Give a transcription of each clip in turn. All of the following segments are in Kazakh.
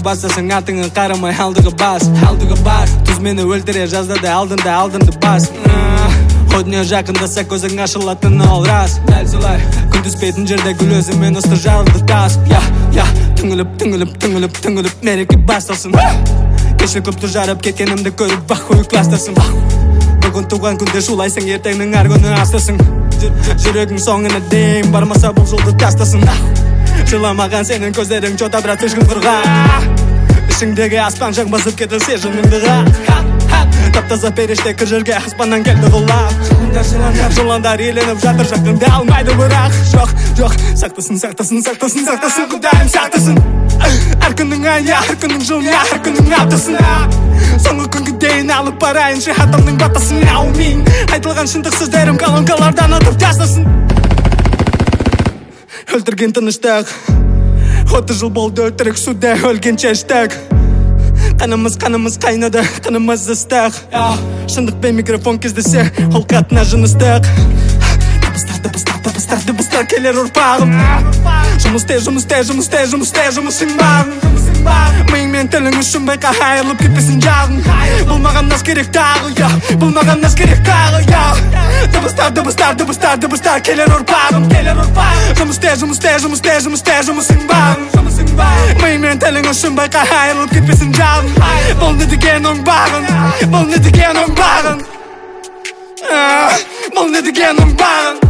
бастасаң атыңа қарамай алдыға бас түз мені өлтіре жаздады алдыңды бас о дүние жақындаса көзің ашылатыны ол рас дәл солай күн түспейтін жерде гүл өзімен ысты жарылды тас түңіліп мереке басталсын кеше клубты жарып кеткенімді көріп бақой кластасың бүгін туған күнде шулайсың ертеңнің әр күні астасың жүрегің соңына дейін бармаса бұл жолды тастасын жыламаған сенің көздерің жота бірақ ешкім құрға ішіңдегі аспан жақ басып кетілсе жыныңдыға таптаза періште кір жерге аспаннан келді құлап жыландар еленіп жатыр жақында алмайды бірақ жоқ сақтасын құдайым сақтасын әр күнің айна әр күнің жылына әр күнің аптасына соңғы күнге дейін алып барайыншы атамның батасын аумин айтылған шындық сөздерім колонкалардан атып тастасын өлтірген тыныштық 30 жыл болды өтірік суде өлгенше іштік қанымыз қайнады қанымыз ыстық шындықпен микрофон кездесе ол қатына жыныстық дыбыстар келер ұрпағым жұмысың бағым миыңмен тілің үшін байқа айырылып кетпесін жағың бұл маған нас керек тағы дыбыстар келер ұрпағым жұмысың бағым миыңмен тілің үшін байқа айырылып кетпесін жағың бұл не деген оң бағың бұл не деген оң бағың бұл не деген оң бағың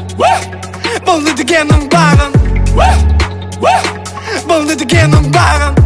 бұл не деген оң бағың бұл не деген оң бағың